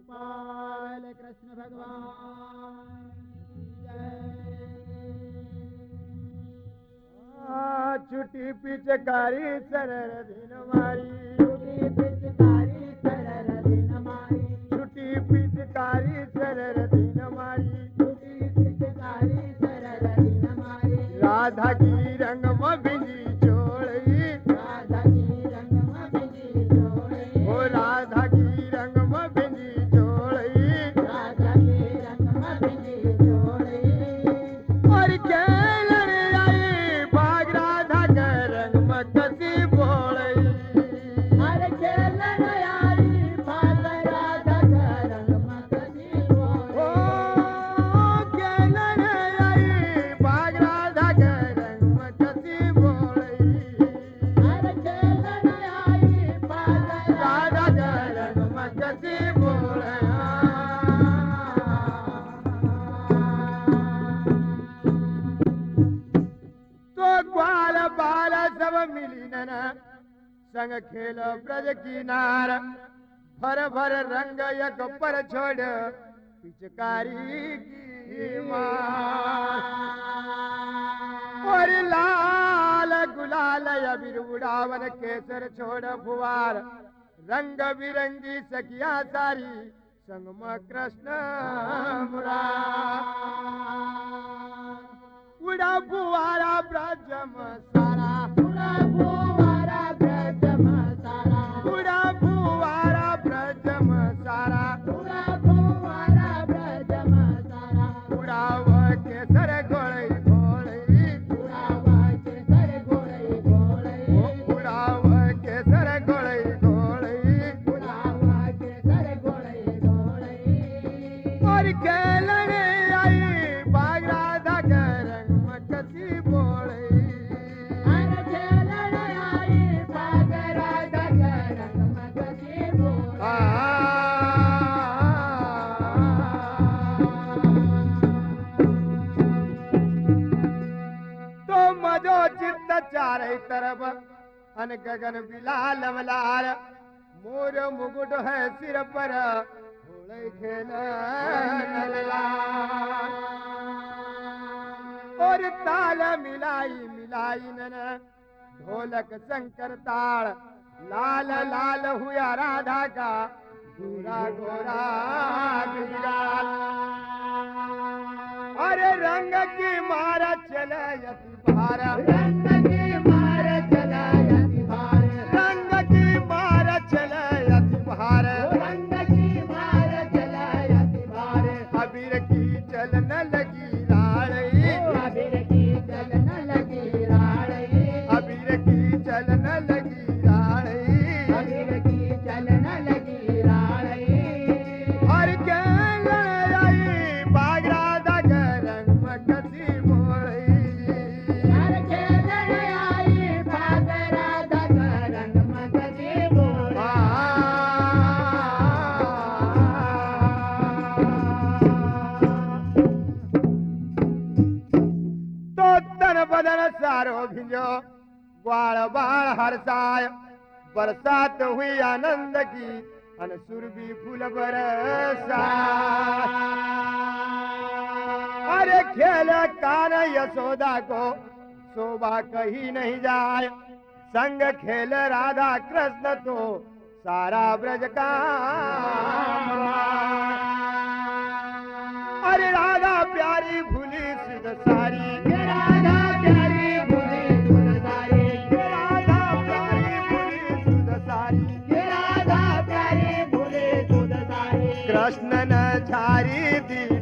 गोपाल कृष्ण भगवान छुटी पिचकारी सरर दिन मारी छुटी पिचकारी सरर दिन मारी छुटी पिचकारी सरर दिन मारी छुटी पिचकारी सरर दिन मारी राधा की रंग में बिंदी चोड़ी राधा की रंग में बिंदी चोड़ी ओ राधा की रंग में बिंदी चोड़ी राधा की रंग में बिंदी चोड़ी और संग खेल ब्रज किनार भर भर रंग यक पर छोड़ पिचकारी की मार और लाल गुलाल अबीर उड़ावन केसर छोड़ फुवार रंग बिरंगी सखिया सारी संग में कृष्ण मुरार उड़ा फुवारा ब्रज में सारा उड़ा फुवारा ब्रज में सारा उड़ा फुवारा ब्रज में सारा उड़ा फुवारा ब्रज में सारा उड़ाव केसर गोड़ई घोड़ई उड़ाव केसर गोड़ई घोड़ई उड़ाव केसर गोड़ई घोड़ई उड़ाव केसर गोड़ई घोड़ई और खेलने आई बाग राधा के रंग में कसी बोड़ई चारे तरफ अन गगन बिलाल मलार मोर मुकुट है सिर पर होले खेल और ताल मिलाई मिलाई नन ढोलक शंकर ताल लाल लाल हुआ राधा का गोरा गोरा गुलाल अरे रंग की मारा चले यति भार रंग की मारा चले यति भार रंग की मारा चले यति भार रंग की मारा चले यति भार अबीर की चलन लगी राड़ई अबीर की चलन लगी राड़ई अबीर की चलन लगी राड़ई अबीर की चलन लगी राड़ई और बदन सारो भिजो ग्वाल बाल हर्षाय बरसात हुई आनंद की अनसुरभि फूल बरसा अरे खेल कान यशोदा को शोभा कहीं नहीं जाए संग खेल राधा कृष्ण तो सारा ब्रज का अरे राधा प्यारी भूली सिद्ध सारी राधा प्यारी भूली सुध सारी राधा प्यारी भूली सुध सारी राधा प्यारी भूली सुध सारी कृष्ण न झारी दी